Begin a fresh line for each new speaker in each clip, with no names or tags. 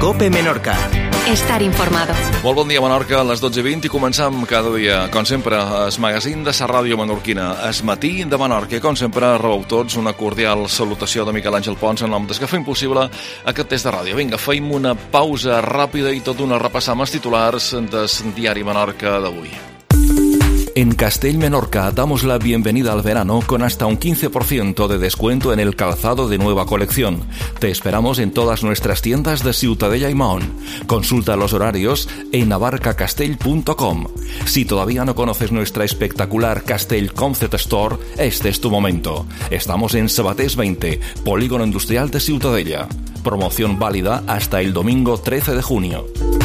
COPE Menorca.
Estar informado.
Molt bon dia, Menorca, a les 12:20 i començam cada dia, com sempre, el magazín de la ràdio menorquina, el matí de Menorca. Com sempre, rebeu tots una cordial salutació de Miquel Àngel Pons en nom des que fem possible aquest test de ràdio. Vinga, feim una pausa ràpida i tot una repassar amb els titulars del diari Menorca d'avui. En Castell Menorca damos la bienvenida al verano con hasta un 15% de descuento en el calzado de nueva colección. Te esperamos en todas nuestras tiendas de Ciutadella y Mahón. Consulta los horarios en abarcacastell.com. Si todavía no conoces nuestra espectacular Castell Concept Store, este es tu momento. Estamos en Sabatés 20, Polígono Industrial de Ciutadella. Promoción válida hasta el domingo 13 de junio.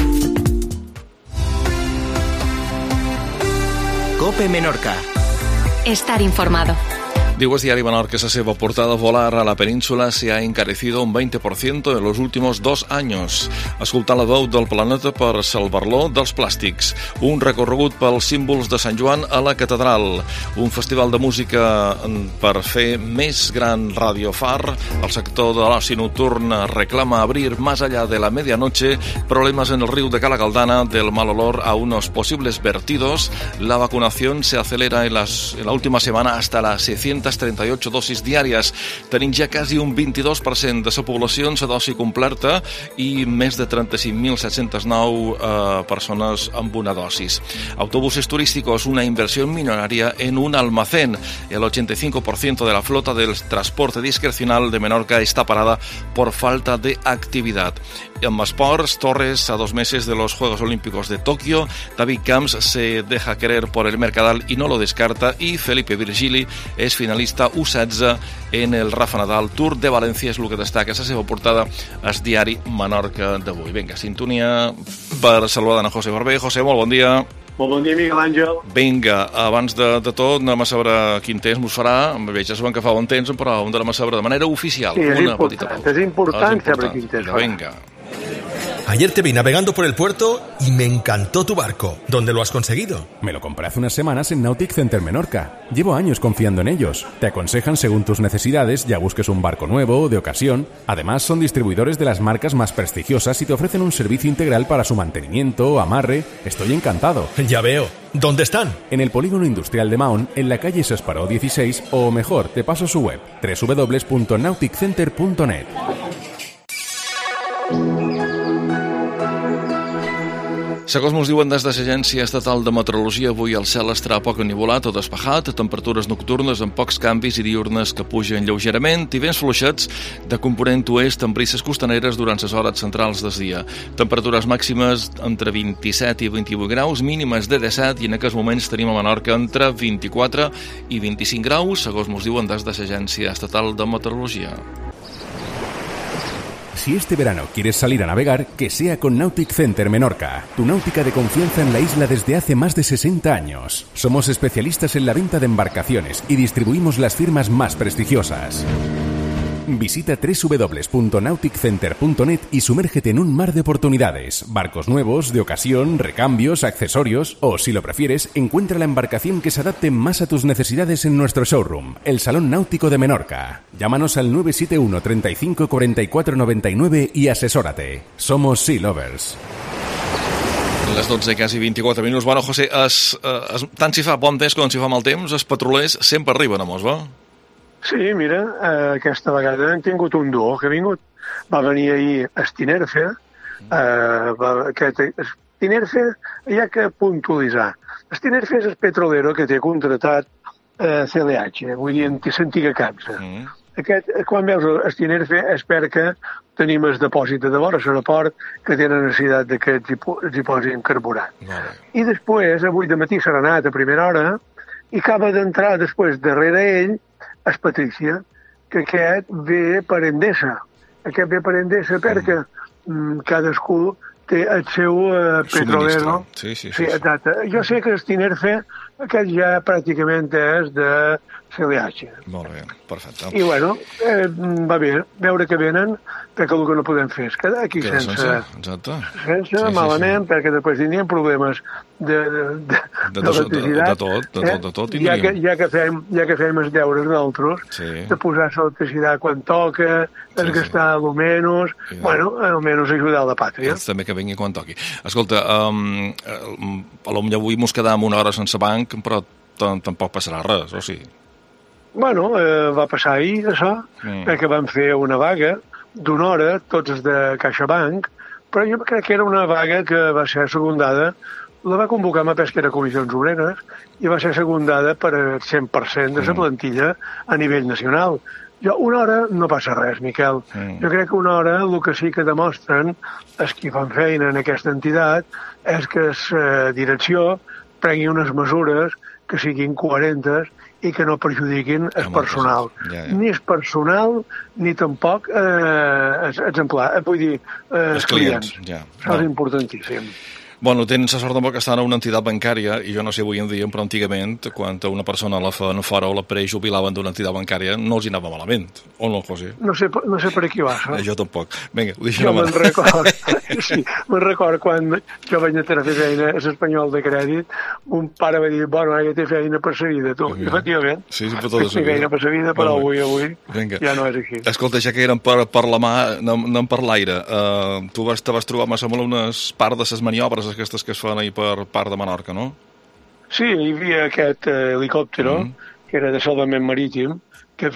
COPE Menorca.
Estar informado.
Digo el diario Menorca, esa seva portada, volar a la península se ha encarecido un 20% en los últimos 2 años. Escoltar la veu del planeta per salvar-lo dels plàstics. Un recorregut pels símbols de Sant Joan a la catedral. Un festival de música per fer més gran Radio Far. El sector de l'oci nocturn reclama abrir más allá de la medianoche. Problemas en el río de Cala Galdana, del mal olor a unos posibles vertidos. La vacunación se acelera en la última semana hasta las 638 dosis diàries. Tenim ja quasi un 22% de la població en la dosi completa i més de 35.709 persones amb una dosis. Autobuses turísticos, una inversión millonaria en un almacén. El 85% de la flota del transporte discrecional de Menorca está parada por falta de actividad. En esports, Torres a 2 meses de los Juegos Olímpicos de Tokio. David Camps se deja querer por el Mercadal y no lo descarta. Y Felipe Virgili es finalista U16 en el Rafa Nadal Tour de València. És el que destaca la seva portada al diari Menorca d'avui. Vinga, sintonia per saludar a José Barber. José, molt bon dia.
Molt bon dia, Miquel Àngel.
Vinga, abans de tot anem a saber quin temps mos farà. Veig que fa bon temps, però hem d'anar a saber de manera oficial.
Sí, és important saber quin temps farà.
Vinga.
Ayer te vi navegando por el puerto y me encantó tu barco. ¿Dónde lo has conseguido?
Me lo compré hace unas semanas en Nautic Center Menorca. Llevo años confiando en ellos. Te aconsejan según tus necesidades, ya busques un barco nuevo o de ocasión. Además, son distribuidores de las marcas más prestigiosas y te ofrecen un servicio integral para su mantenimiento, amarre. Estoy encantado.
Ya veo. ¿Dónde están?
En el Polígono Industrial de Mahón, en la calle Sesparó 16, o mejor, te paso su web, www.nauticcenter.net.
Segons ens diuen des de l'Agència Estatal de Meteorologia, avui el cel estarà poc ennuvolat o despejat, temperatures nocturnes amb pocs canvis i diurnes que pugen lleugerament i vents fluixets de component oest amb brises costaneres durant les hores centrals del dia. Temperatures màximes entre 27 i 28 graus, mínimes de 17 i en aquests moments tenim a Menorca entre 24 i 25 graus, segons ens diuen des de l'Agència Estatal de Meteorologia.
Si este verano quieres salir a navegar, que sea con Nautic Center Menorca, tu náutica de confianza en la isla desde hace más de 60 años. Somos especialistas en la venta de embarcaciones y distribuimos las firmas más prestigiosas. Visita www.nauticcenter.net y sumérgete en un mar de oportunidades. Barcos nuevos, de ocasión, recambios, accesorios o, si lo prefieres, encuentra la embarcación que se adapte más a tus necesidades en nuestro showroom, el Salón Náutico de Menorca. Llámanos al 971 35 44 99 y asesórate. Somos Sea Lovers.
Les 12, quasi 24 minuts. Bueno, José, tant si fa bon temps com si fa mal temps, els petrolers sempre arriben a mos, va?
Sí, mira, aquesta vegada hem tingut un duo que ha vingut. Va venir ahir Stinerfe. Stinerfe hi ha que puntualitzar. Stinerfe és el petrolero que té contratat CLH, vull dir, l'antiga Capsa. Aquest, quan veus Stinerfe, espera que tenim el depòsit de vora a l'aeroport que tenen necessitat que hi posin carburant. I després, avui de matí s'ha anat a primera hora i acaba d'entrar després darrere ell és Patrícia, que aquest ve per Endesa. Aquest ve per Endesa perquè cadascú té el seu petrolero.
Sí.
Exacte. Jo sé que Stinerfe Aquest ja pràcticament és de CLH.
Molt bé, perfecte.
I bueno, va bé, veure que venen, perquè el que no podem fer és quedar aquí sense malament, perquè després tindríem problemes d'electricitat.
De tot.
Ja que fem els deures d'altres, de posar l'electricitat quan toca, desgastar almenys, bueno, almenys ajudar la pàtria.
També que vingui quan toqui. Escolta, potser avui mos quedam una hora sense banc, però tampoc passarà res, o sí?
Bueno, va passar ahir, això, que van fer una vaga d'una hora, tots els de CaixaBank, però jo crec que era una vaga que va ser secundada, la va convocar amb que era Comissions Obreres, i va ser secundada per el 100% de la plantilla a nivell nacional. Una hora no passa res, Miquel. Jo crec que una hora el que sí que demostren els qui fan feina en aquesta entitat és que la direcció prengui unes mesures que siguin coherentes i que no perjudiquin el personal. Ni el personal, ni tampoc els clients. Això és importantíssim.
Bueno, tens la sort que estan a una entitat bancària, i jo no sé avui en dia, però antigament, quan a una persona la feien fora o la prejubilaven d'una entitat bancària, no els hi anava malament, o no, José?
No sé per aquí vas, eh?
Jo tampoc. Vinga, ho deixem
jo me'n record quan jo vaig anar a fer feina a l'Espanyol de Crèdit, un pare va dir, bueno, ja té feina per sa vida, tu. I efectivament,
té
feina per sa vida, però avui ja no és així.
Escolta, ja que érem per la mà, anem per l'aire. Tu te vas trobar massa molt unes part de les maniobres aquestes que es fan ahir per part de Menorca, no?
Sí, hi havia aquest helicòptero, que era de salvament marítim, que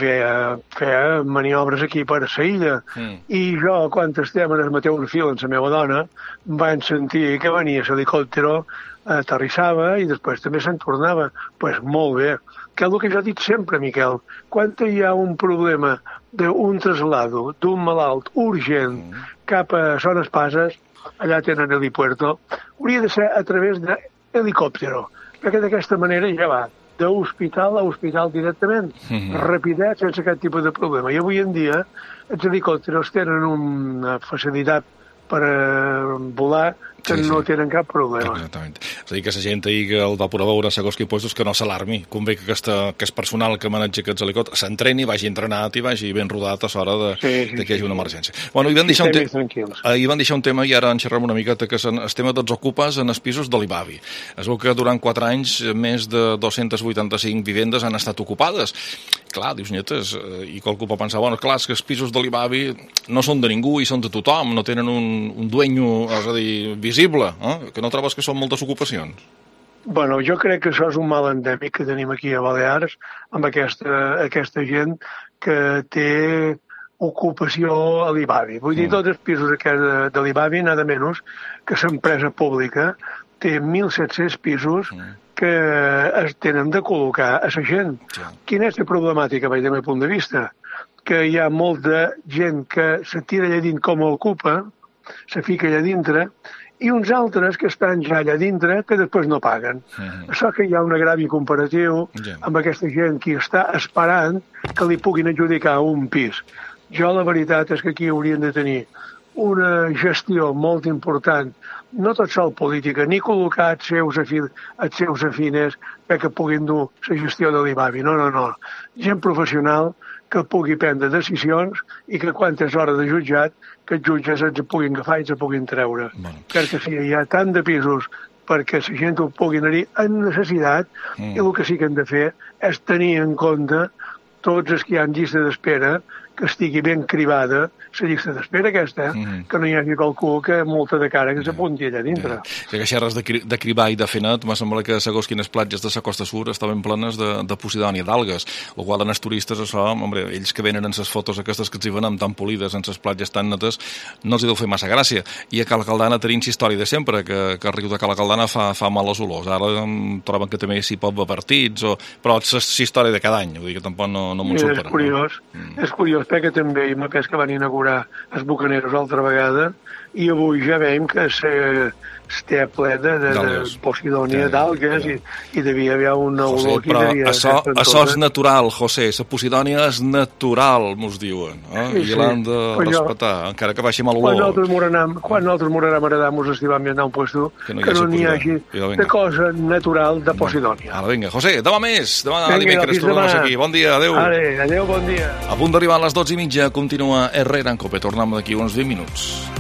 feia maniobres aquí per la illa. I jo, quan estem en el mateix fil amb la meva dona, vam sentir que venia l'helicòptero, aterrissava i després també se'n tornava. Doncs molt bé. Que és el que jo dic sempre, Miquel. Quan hi ha un problema d'un traslado d'un malalt urgent cap a Son Espases, allà tenen helipuerto, hauria de ser a través d'helicòptero, perquè d'aquesta manera ja va d'hospital a hospital directament, rapidet, sense cap tipus de problema. I avui en dia els helicòpteros tenen una facilitat per volar que no tenen cap problema.
Exactament. És a dir, que la gent ahir que el va poder veure segons quins puestos que no s'alarmi. Convé que aquest personal que maneja aquests helicòpters s'entreni, vagi entrenat i vagi ben rodat a l'hora que hi hagi una emergència. Bueno, hi van deixar un tema i ara en xerrem una miqueta, que és el tema dels ocupes en els pisos de l'Ibavi. Es veu que durant 4 anys més de 285 vivendes han estat ocupades. Clar, dius, nietes, i qualcú pot pensar, bueno, clar, és que els pisos de l'Ibavi no són de ningú i són de tothom, no tenen un dueño, és a dir, visible, que no trobes que són moltes ocupacions?
Bueno, jo crec que això és un mal endèmic que tenim aquí a Balears amb aquesta gent que té ocupació a l'Ibavi. Vull dir, tots els pisos de l'Ibavi, nada menys que l'empresa pública té 1.700 pisos que es tenen de col·locar a la gent. Quina és la problemàtica, des del meu punt de vista? Que hi ha molta gent que se tira allà dins com a ocupa, se fica allà dintre, i uns altres que estan ja allà dintre que després no paguen. Això que hi ha un agravi comparatiu amb aquesta gent que està esperant que li puguin adjudicar un pis. Jo la veritat és que aquí haurien de tenir una gestió molt important, no tot sol política, ni col·locar els seus afines perquè puguin dur la gestió de l'Ibavi. No. Gent professional que pugui prendre decisions i que quan és hora de jutjat, que els jutges ens puguin agafar i ens puguin treure. Perquè si hi ha tant de pisos perquè la gent ho pugui anar-hi en necessitat, i el que sí que hem de fer és tenir en compte tots els que hi ha en llista d'espera, que estigui ben cribada la llista d'espera aquesta, que no hi hagi qualcú que molta de cara que s'apunti allà dintre.
Ja que xerres de cribar i de fer net, m'ha semblat que segons quines platges de la Costa Sur estaven plenes de posidònia, d'algues, el qual en els turistes això, ells que venen en les fotos aquestes que els hi venen tan polides, en les platges tan netes, no els hi deu fer massa gràcia. I a Cala Caldana tenim la història de sempre, que el riu de Cala Caldana fa males olors. Ara troben que també s'hi pot beure partits, però és la història de cada any, vull dir que tampoc no m'ho superen.
És curiós, perquè també, i m'ha pes que van inaugurar els Bucaneros altra vegada, i avui ja veiem que està ple de posidònia d'algues i devia haver una olor aquí.
Però això és natural, José, la posidònia és natural, mos diuen, i l'han de respetar, encara que baixi mal olor.
Quan nosaltres morarem a Redar, mos estimam a un puesto que no n'hi hagi de cosa natural de posidònia.
Ara, vinga, José, demà més, demà dimecres tornem aquí. Bon dia, adeu.
Adeu, bon dia.
A punt d'arribar a les 12:30, continua Herrera en Cope. Tornem d'aquí uns 20 minuts.